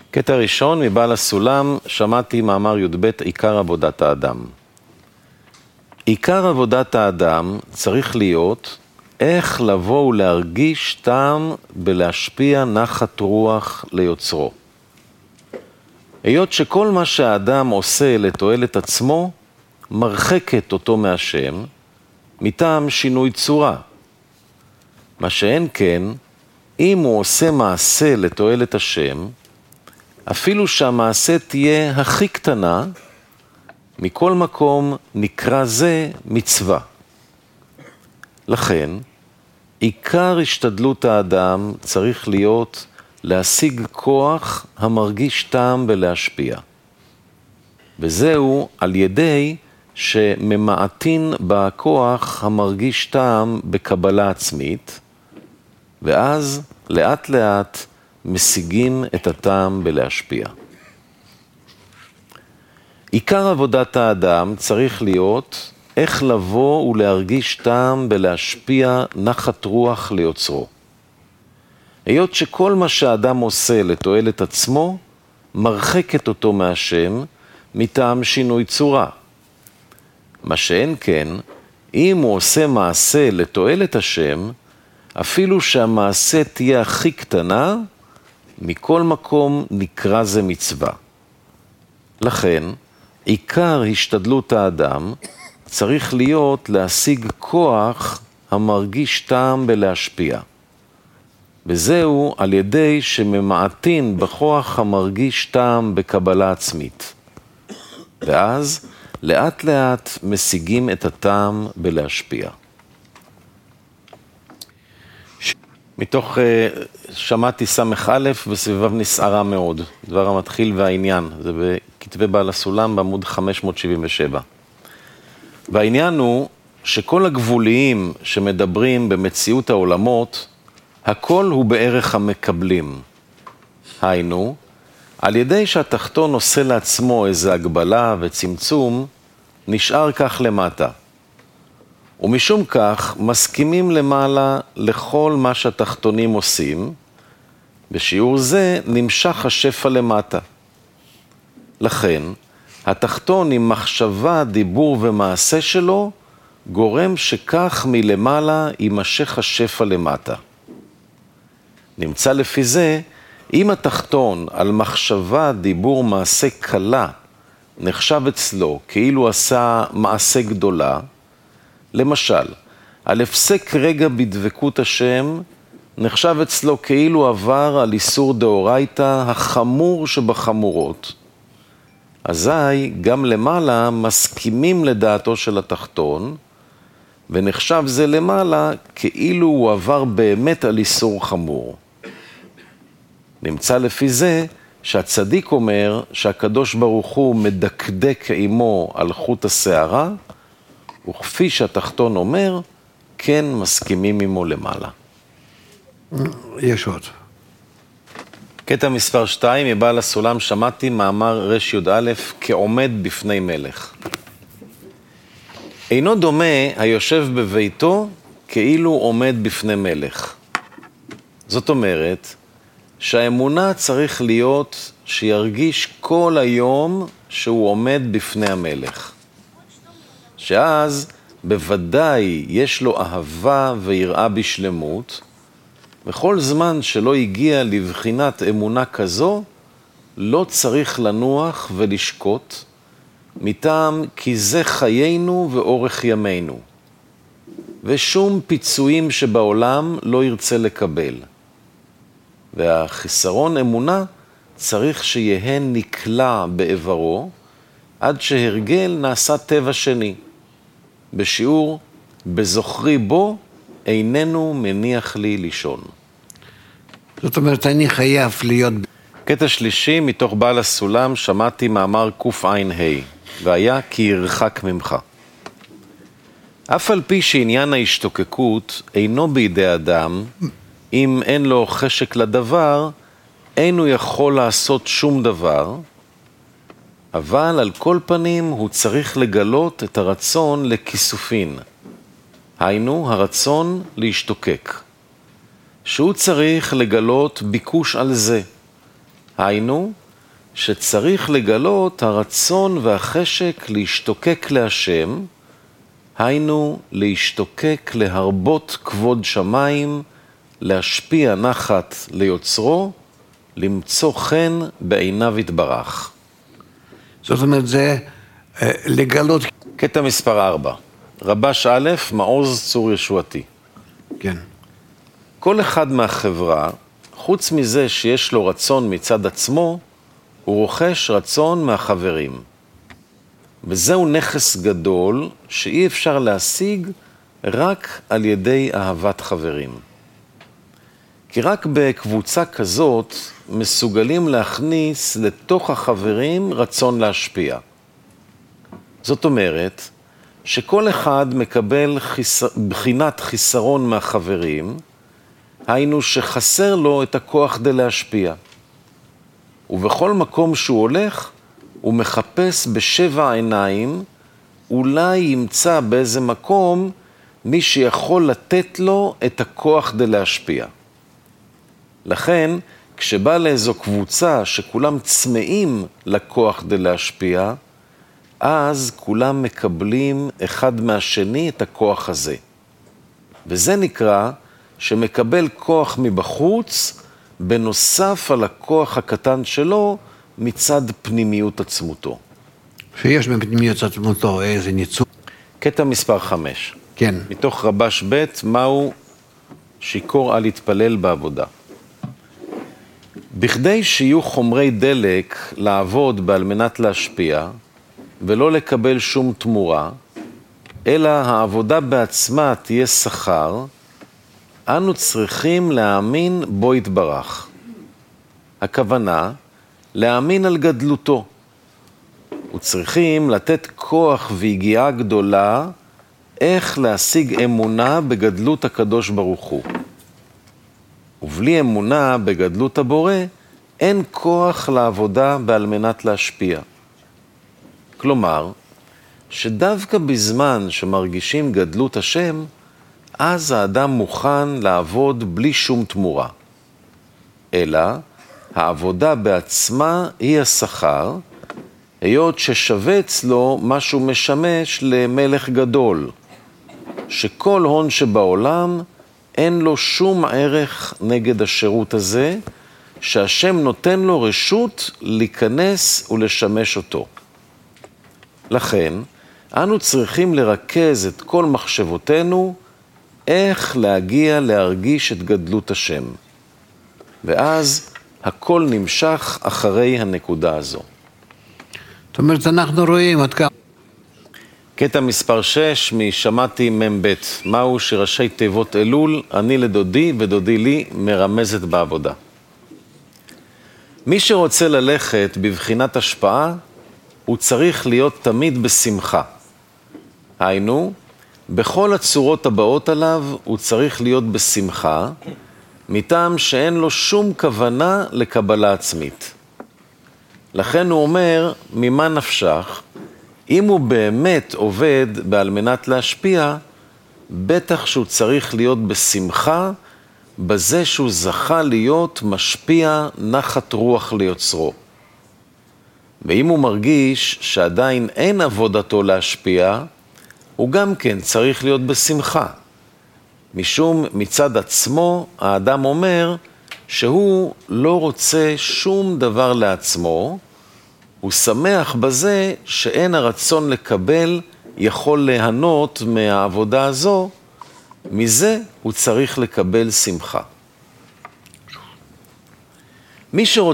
קטע ראשון מבעל הסולם, שמעתי מאמר י"ב עיקר עבודת האדם. עיקר עבודת האדם צריך להיות איך לבוא ולהרגיש טעם בלהשפיע נחת רוח ליוצרו. היות שכל מה שהאדם עושה לתועלת עצמו, מרחקת אותו מהשם, מטעם שינוי צורה. מה שאין כן, אם הוא עושה מעשה לתועלת השם, אפילו שהמעשה תהיה הכי קטנה, מכל מקום נקרא זה מצווה. לכן, עיקר השתדלות האדם צריך להיות להשיג כוח המרגיש טעם ולהשפיע. וזהו על ידי שממעטין בכוח המרגיש טעם בקבלה עצמית, ואז לאט לאט משיגים את הטעם בלהשפיע. עיקר עבודת האדם צריך להיות איך לבוא ולהרגיש טעם בלהשפיע נחת רוח ליוצרו. היות שכל מה שהאדם עושה לתועלת עצמו, מרחקת אותו מהשם מטעם שינוי צורה. מה שאין כן, אם הוא עושה מעשה לתועלת השם, אפילו שהמעשה תהיה הכי קטנה, מכל מקום נקרא זה מצווה. לכן, עיקר השתדלות האדם צריך להיות להשיג כוח המרגיש טעם בלהשפיע. וזהו על ידי שממעטין בכוח המרגיש טעם בקבלה עצמית. ואז לאט לאט משיגים את הטעם בלהשפיע. מתוך שמעתי סמך א' וסביביו נסערה מאוד, דבר המתחיל והעניין, זה בכתבי בעל הסולם בעמוד 577. והעניין הוא שכל הגבוליים שמדברים במציאות העולמות, הכל הוא בערך המקבלים. היינו, על ידי שהתחתון עושה לעצמו איזו הגבלה וצמצום, נשאר כך למטה. ומשום כך מסכימים למעלה לכל מה שהתחתונים עושים, בשיעור זה נמשך השפע למטה. לכן, התחתון עם מחשבה, דיבור ומעשה שלו, גורם שכך מלמעלה יימשך השפע למטה. נמצא לפי זה, אם התחתון על מחשבה, דיבור, מעשה קלה, נחשב אצלו כאילו עשה מעשה גדולה, למשל, על הפסק רגע בדבקות השם, נחשב אצלו כאילו עבר על איסור דאורייתא החמור שבחמורות. אזי גם למעלה מסכימים לדעתו של התחתון, ונחשב זה למעלה כאילו הוא עבר באמת על איסור חמור. נמצא לפי זה שהצדיק אומר שהקדוש ברוך הוא מדקדק עמו על חוט השערה, וכפי שהתחתון אומר, כן מסכימים עמו למעלה. יש עוד. קטע מספר 2, מבעל הסולם שמעתי מאמר רש י"א כעומד בפני מלך. אינו דומה היושב בביתו כאילו עומד בפני מלך. זאת אומרת שהאמונה צריך להיות שירגיש כל היום שהוא עומד בפני המלך. שאז בוודאי יש לו אהבה ויראה בשלמות, וכל זמן שלא הגיע לבחינת אמונה כזו, לא צריך לנוח ולשקוט, מטעם כי זה חיינו ואורך ימינו, ושום פיצויים שבעולם לא ירצה לקבל. והחיסרון אמונה צריך שיהיה נקלע בעברו, עד שהרגל נעשה טבע שני. בשיעור, בזוכרי בו, איננו מניח לי לישון. זאת אומרת, אני חייב להיות... קטע שלישי, מתוך בעל הסולם, שמעתי מאמר קע"ה, והיה כי ירחק ממך. אף על פי שעניין ההשתוקקות אינו בידי אדם, אם אין לו חשק לדבר, אינו יכול לעשות שום דבר, אבל על כל פנים הוא צריך לגלות את הרצון לכיסופין, היינו הרצון להשתוקק, שהוא צריך לגלות ביקוש על זה, היינו, שצריך לגלות הרצון והחשק להשתוקק להשם, היינו להשתוקק להרבות כבוד שמיים, להשפיע נחת ליוצרו, למצוא חן בעיניו יתברך. זאת אומרת, זה לגלות... קטע מספר 4, רבש א', מעוז צור ישועתי. כן. כל אחד מהחברה, חוץ מזה שיש לו רצון מצד עצמו, הוא רוכש רצון מהחברים. וזהו נכס גדול שאי אפשר להשיג רק על ידי אהבת חברים. כי רק בקבוצה כזאת מסוגלים להכניס לתוך החברים רצון להשפיע. זאת אומרת שכל אחד מקבל בחינת חיסרון מהחברים, היינו שחסר לו את הכוח די להשפיע. ובכל מקום שהוא הולך, הוא מחפש בשבע עיניים, אולי ימצא באיזה מקום מי שיכול לתת לו את הכוח די להשפיע. לכן, כשבא לאיזו קבוצה שכולם צמאים לכוח די להשפיע, אז כולם מקבלים אחד מהשני את הכוח הזה. וזה נקרא שמקבל כוח מבחוץ, בנוסף על הכוח הקטן שלו, מצד פנימיות עצמותו. שיש בפנימיות עצמותו איזה ניצול. קטע מספר 5. כן. מתוך רבש ב', מהו שיקור על התפלל בעבודה. בכדי שיהיו חומרי דלק לעבוד בעל מנת להשפיע, ולא לקבל שום תמורה, אלא העבודה בעצמה תהיה שכר, אנו צריכים להאמין בו יתברך. הכוונה, להאמין על גדלותו. וצריכים לתת כוח והגיעה גדולה איך להשיג אמונה בגדלות הקדוש ברוך הוא. ובלי אמונה בגדלות הבורא, אין כוח לעבודה בעל מנת להשפיע. כלומר, שדווקא בזמן שמרגישים גדלות השם, אז האדם מוכן לעבוד בלי שום תמורה. אלא, העבודה בעצמה היא השכר, היות ששווה אצלו משהו משמש למלך גדול, שכל הון שבעולם אין לו שום ערך נגד השירות הזה, שהשם נותן לו רשות להיכנס ולשמש אותו. לכן, אנו צריכים לרכז את כל מחשבותינו, איך להגיע להרגיש את גדלות השם. ואז הכל נמשך אחרי הנקודה הזו. זאת אומרת, אנחנו רואים עד כמה. קטע מספר 6 משמעתי מ"ב, מהו שראשי תיבות אלול, אני לדודי ודודי לי, מרמזת בעבודה. מי שרוצה ללכת בבחינת השפעה, הוא צריך להיות תמיד בשמחה. היינו, בכל הצורות הבאות עליו הוא צריך להיות בשמחה, מטעם שאין לו שום כוונה לקבלה עצמית. לכן הוא אומר, ממה נפשך? אם הוא באמת עובד בעל מנת להשפיע, בטח שהוא צריך להיות בשמחה, בזה שהוא זכה להיות משפיע נחת רוח ליוצרו. ואם הוא מרגיש שעדיין אין עבודתו להשפיע, הוא גם כן צריך להיות בשמחה. משום מצד עצמו האדם אומר שהוא לא רוצה שום דבר לעצמו, הוא שמח בזה שאין הרצון לקבל יכול ליהנות מהעבודה הזו, מזה הוא צריך לקבל שמחה. מי שרוצה